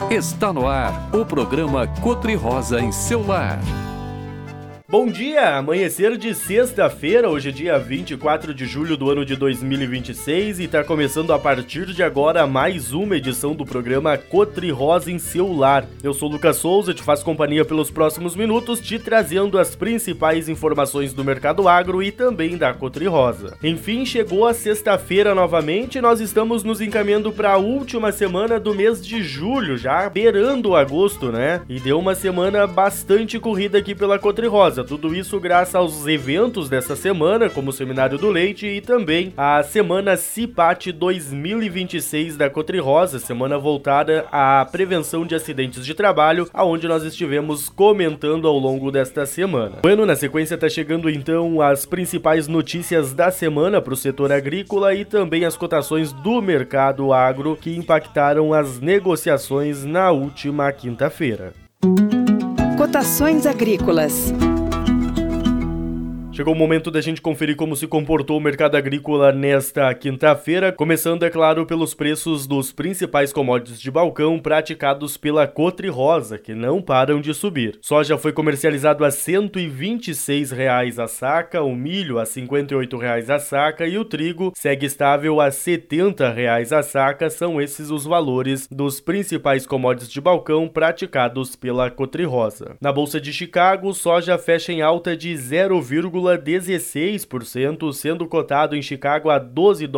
Está no ar o programa Cotri-Rosa em seu lar. Bom dia, amanhecer de sexta-feira, hoje é dia 24 de julho do ano de 2026 e está começando a partir de agora mais uma edição do programa Cotri-Rosa em seu lar. Eu sou o Lucas Souza, te faço companhia pelos próximos minutos, te trazendo as principais informações do mercado agro e também da Cotri-Rosa. Enfim, chegou a sexta-feira novamente e nós estamos nos encaminhando para a última semana do mês de julho, já beirando agosto, né? E deu uma semana bastante corrida aqui pela Cotri-Rosa. Tudo isso graças aos eventos dessa semana, como o Seminário do Leite e também a Semana CIPAT 2026 da Cotri-Rosa, semana voltada à prevenção de acidentes de trabalho, aonde nós estivemos comentando ao longo desta semana. Bueno, na sequência está chegando então as principais notícias da semana para o setor agrícola e também as cotações do mercado agro que impactaram as negociações na última quinta-feira. Cotações agrícolas. Chegou o momento da gente conferir como se comportou o mercado agrícola nesta quinta-feira, começando, é claro, pelos preços dos principais commodities de balcão praticados pela Cotri-Rosa, que não param de subir. Soja foi comercializado a R$ 126 a saca, o milho a R$ 58 a saca e o trigo segue estável a R$ 70 a saca. São esses os valores dos principais commodities de balcão praticados pela Cotri-Rosa. Na Bolsa de Chicago, soja fecha em alta de 0,16%, sendo cotado em Chicago a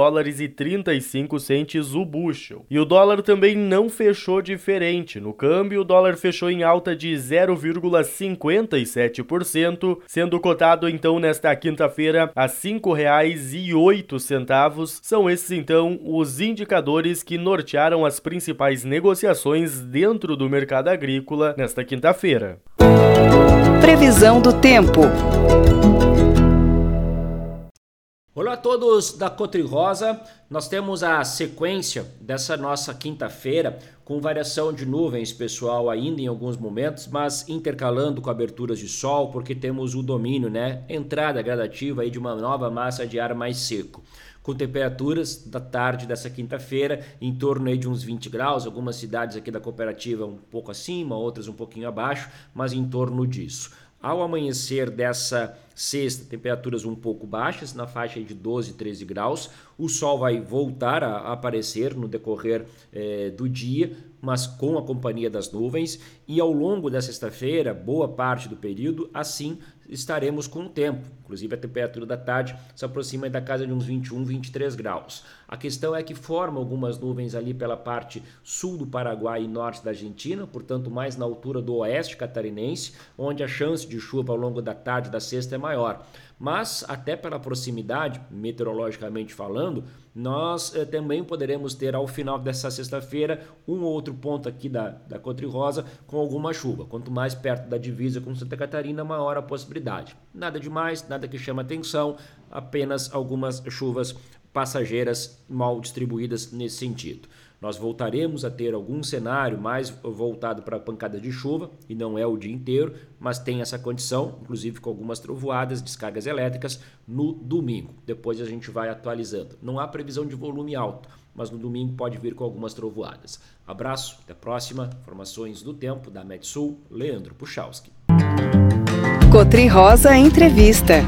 $12,35 o bushel. E o dólar também não fechou diferente. No câmbio, o dólar fechou em alta de 0,57%, sendo cotado então nesta quinta-feira a R$ 5,08. São esses então os indicadores que nortearam as principais negociações dentro do mercado agrícola nesta quinta-feira. Previsão do tempo. Olá a todos da Cotri-Rosa, nós temos a sequência dessa nossa quinta-feira com variação de nuvens, pessoal, ainda em alguns momentos, mas intercalando com aberturas de sol, porque temos o domínio, entrada gradativa aí de uma nova massa de ar mais seco, com temperaturas da tarde dessa quinta-feira em torno aí de uns 20 graus, algumas cidades aqui da cooperativa um pouco acima, outras um pouquinho abaixo, mas em torno disso. Ao amanhecer dessa sexta, temperaturas um pouco baixas, na faixa de 12, 13 graus. O sol vai voltar a aparecer no decorrer do dia, mas com a companhia das nuvens. E ao longo da sexta-feira, boa parte do período, assim estaremos com o tempo. Inclusive a temperatura da tarde se aproxima da casa de uns 21, 23 graus. A questão é que forma algumas nuvens ali pela parte sul do Paraguai e norte da Argentina, portanto mais na altura do oeste catarinense, onde a chance de chuva ao longo da tarde da sexta é maior. Mas até pela proximidade, meteorologicamente falando, nós também poderemos ter ao final dessa sexta-feira um ou outro ponto aqui da Cotri-Rosa com alguma chuva. Quanto mais perto da divisa com Santa Catarina, maior a possibilidade. Nada demais, nada que chama atenção, apenas algumas chuvas passageiras mal distribuídas nesse sentido. Nós voltaremos a ter algum cenário mais voltado para a pancada de chuva, e não é o dia inteiro, mas tem essa condição, inclusive com algumas trovoadas, descargas elétricas, no domingo. Depois a gente vai atualizando. Não há previsão de volume alto, mas no domingo pode vir com algumas trovoadas. Abraço, até a próxima. Informações do tempo da Metsul, Leandro Puchalski. Cotri-Rosa Entrevista.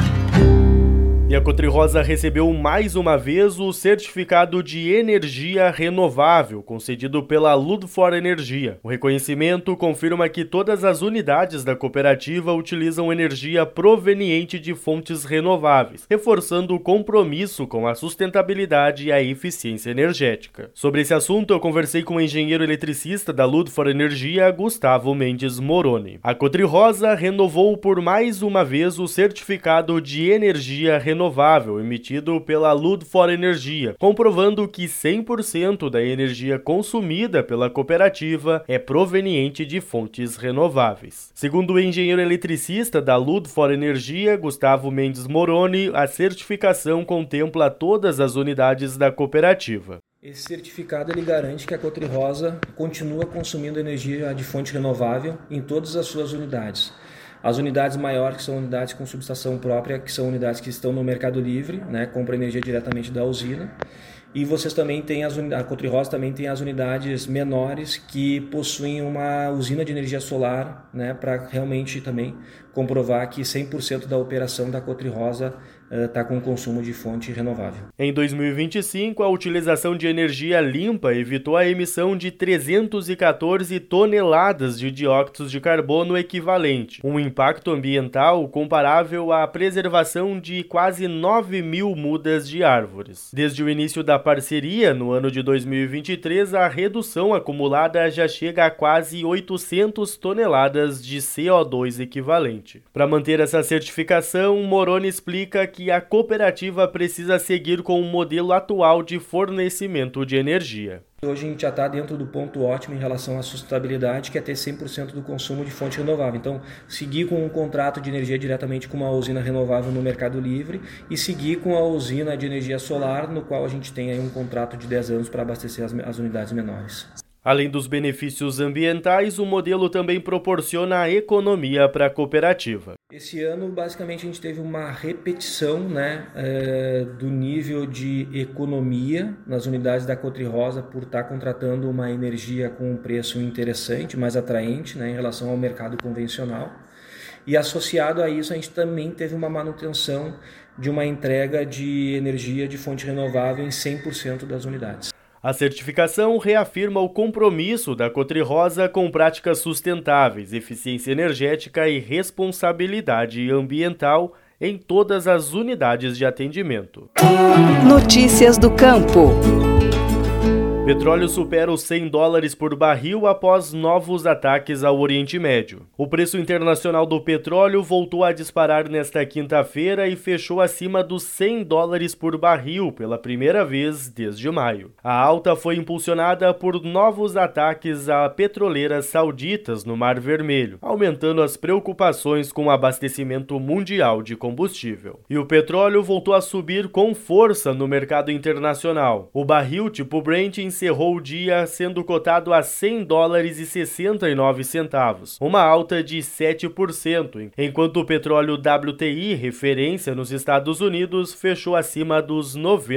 E a Cotri-Rosa recebeu mais uma vez o certificado de energia renovável, concedido pela Ludfor Energia. O reconhecimento confirma que todas as unidades da cooperativa utilizam energia proveniente de fontes renováveis, reforçando o compromisso com a sustentabilidade e a eficiência energética. Sobre esse assunto, eu conversei com o engenheiro eletricista da Ludfor Energia, Gustavo Mendes Moroni. A Cotri-Rosa renovou por mais uma vez o certificado de energia renovável emitido pela Ludfor Energia, comprovando que 100% da energia consumida pela cooperativa é proveniente de fontes renováveis. Segundo o engenheiro eletricista da Ludfor Energia, Gustavo Mendes Moroni, a certificação contempla todas as unidades da cooperativa. Esse certificado ele garante que a Cotri-Rosa continua consumindo energia de fonte renovável em todas as suas unidades. As unidades maiores, que são unidades com subestação própria, que são unidades que estão no mercado livre, compram energia diretamente da usina. E vocês também têm a Cotrirosa também tem as unidades menores que possuem uma usina de energia solar, né, para realmente também comprovar que 100% da operação da Cotrirosa está com consumo de fonte renovável. Em 2025, a utilização de energia limpa evitou a emissão de 314 toneladas de dióxido de carbono equivalente, um impacto ambiental comparável à preservação de quase 9 mil mudas de árvores. Desde o início da parceria, no ano de 2023, a redução acumulada já chega a quase 800 toneladas de CO2 equivalente. Para manter essa certificação, Moroni explica que a cooperativa precisa seguir com o modelo atual de fornecimento de energia. Hoje a gente já está dentro do ponto ótimo em relação à sustentabilidade, que é ter 100% do consumo de fonte renovável. Então, seguir com um contrato de energia diretamente com uma usina renovável no Mercado Livre e seguir com a usina de energia solar, no qual a gente tem aí um contrato de 10 anos para abastecer as unidades menores. Além dos benefícios ambientais, o modelo também proporciona economia para a cooperativa. Esse ano, basicamente, a gente teve uma repetição, né, do nível de economia nas unidades da Cotrirosa por estar contratando uma energia com um preço interessante, mais atraente, né, em relação ao mercado convencional. E associado a isso, a gente também teve uma manutenção de uma entrega de energia de fonte renovável em 100% das unidades. A certificação reafirma o compromisso da Cotrirosa com práticas sustentáveis, eficiência energética e responsabilidade ambiental em todas as unidades de atendimento. Notícias do campo. Petróleo supera os $100 por barril após novos ataques ao Oriente Médio. O preço internacional do petróleo voltou a disparar nesta quinta-feira e fechou acima dos $100 por barril pela primeira vez desde maio. A alta foi impulsionada por novos ataques a petroleiras sauditas no Mar Vermelho, aumentando as preocupações com o abastecimento mundial de combustível. E o petróleo voltou a subir com força no mercado internacional. O barril tipo Brent encerrou o dia sendo cotado a $100,69, uma alta de 7%, enquanto o petróleo WTI, referência nos Estados Unidos, fechou acima dos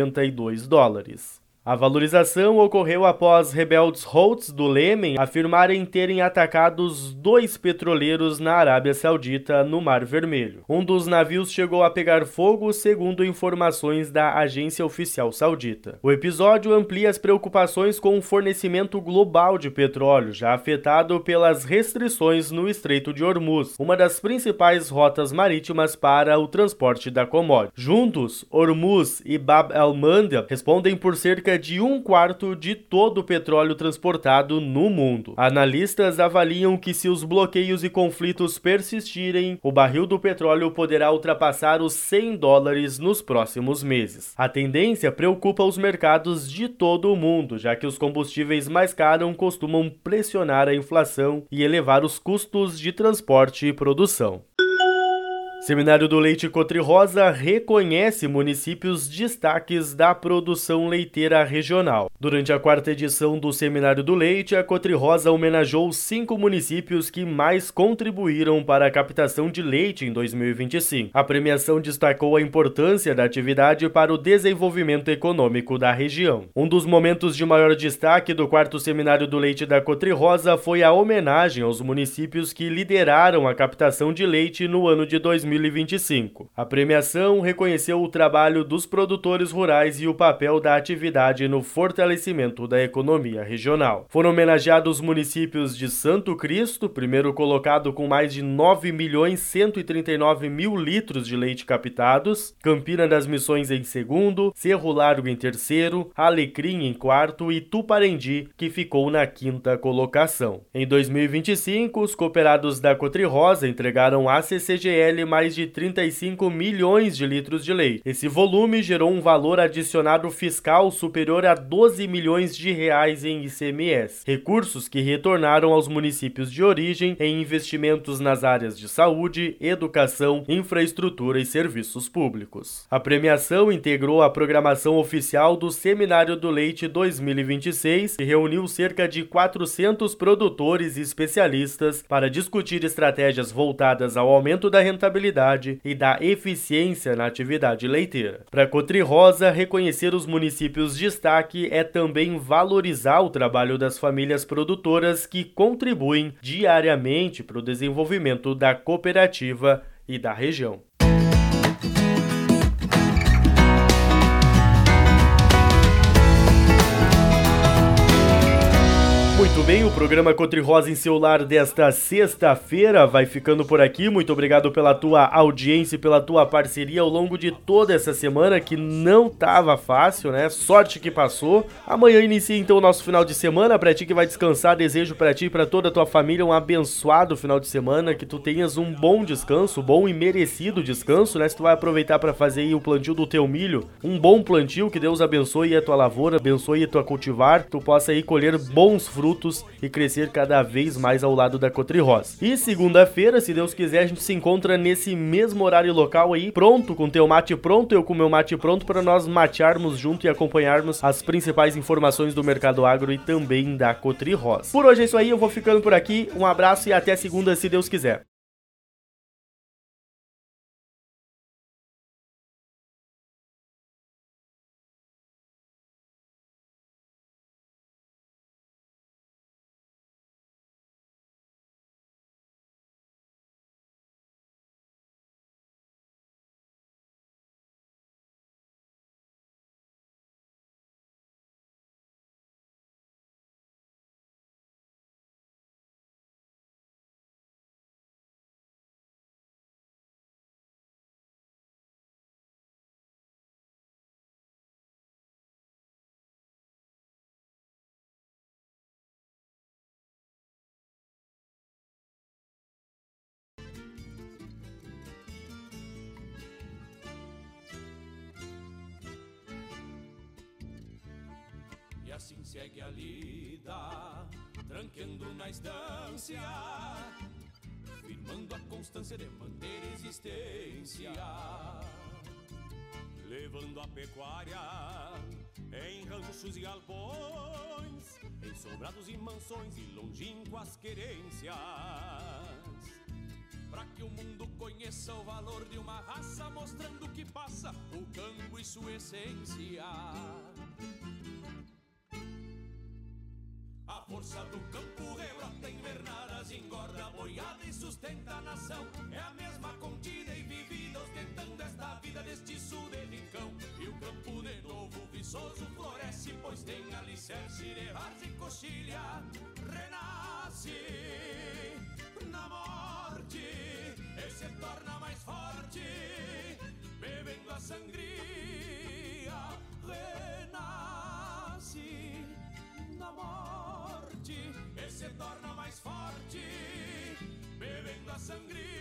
$92. A valorização ocorreu após rebeldes Houthis do Iêmen afirmarem terem atacado os 2 petroleiros na Arábia Saudita no Mar Vermelho. Um dos navios chegou a pegar fogo, segundo informações da agência oficial saudita. O episódio amplia as preocupações com o fornecimento global de petróleo, já afetado pelas restrições no Estreito de Hormuz, uma das principais rotas marítimas para o transporte da commodity. Juntos, Hormuz e Bab el-Mandeb respondem por cerca de 1/4 de todo o petróleo transportado no mundo. Analistas avaliam que, se os bloqueios e conflitos persistirem, o barril do petróleo poderá ultrapassar os $100 nos próximos meses. A tendência preocupa os mercados de todo o mundo, já que os combustíveis mais caros costumam pressionar a inflação e elevar os custos de transporte e produção. Seminário do Leite Cotrirosa reconhece municípios destaques da produção leiteira regional. Durante a 4ª edição do Seminário do Leite, a Cotrirosa homenageou 5 municípios que mais contribuíram para a captação de leite em 2025. A premiação destacou a importância da atividade para o desenvolvimento econômico da região. Um dos momentos de maior destaque do 4º Seminário do Leite da Cotrirosa foi a homenagem aos municípios que lideraram a captação de leite no ano de 2025. A premiação reconheceu o trabalho dos produtores rurais e o papel da atividade no fortalecimento da economia regional. Foram homenageados os municípios de Santo Cristo, primeiro colocado com mais de 9.139.000 litros de leite captados, Campina das Missões em segundo, Cerro Largo em terceiro, Alecrim em quarto e Tuparendi, que ficou na 5ª colocação. Em 2025, os cooperados da Cotrirosa entregaram à CCGL mais de 35 milhões de litros de leite. Esse volume gerou um valor adicionado fiscal superior a 12 milhões de reais em ICMS, recursos que retornaram aos municípios de origem em investimentos nas áreas de saúde, educação, infraestrutura e serviços públicos. A premiação integrou a programação oficial do Seminário do Leite 2026, que reuniu cerca de 400 produtores e especialistas para discutir estratégias voltadas ao aumento da rentabilidade produtividade e da eficiência na atividade leiteira. Para Cotri Rosa, reconhecer os municípios destaque é também valorizar o trabalho das famílias produtoras que contribuem diariamente para o desenvolvimento da cooperativa e da região. Muito bem, o programa Cotri Rosa em seu lar desta sexta-feira vai ficando por aqui. Muito obrigado pela tua audiência e pela tua parceria ao longo de toda essa semana, que não tava fácil, né? Sorte que passou. Amanhã inicia então o nosso final de semana. Pra ti que vai descansar, desejo pra ti e pra toda a tua família um abençoado final de semana, que tu tenhas um bom descanso, bom e merecido descanso, né? Se tu vai aproveitar pra fazer aí o plantio do teu milho, um bom plantio, que Deus abençoe a tua lavoura, abençoe a tua cultivar, tu possa aí colher bons frutos e crescer cada vez mais ao lado da Cotri Rosa. E segunda-feira, se Deus quiser, a gente se encontra nesse mesmo horário local aí, pronto, com teu mate pronto, eu com meu mate pronto, para nós matearmos junto e acompanharmos as principais informações do mercado agro e também da Cotri Rosa. Por hoje é isso aí, eu vou ficando por aqui, um abraço e até segunda, se Deus quiser. E assim segue a lida, tranqueando na estância, firmando a constância de manter existência, levando a pecuária em ranchos e galpões, em sobrados e mansões e longínquas querências, pra que o mundo conheça o valor de uma raça, mostrando o que passa o campo e sua essência. A força do campo rebrota invernadas, engorda a boiada e sustenta a nação. É a mesma contida e vivida, ostentando esta vida deste sul de rincão. E o campo de novo viçoso floresce, pois tem alicerce de várzea e coxilha. Renasce na morte e se torna mais forte, bebendo a sangria. Renasce na morte e se torna mais forte, bebendo a sangria.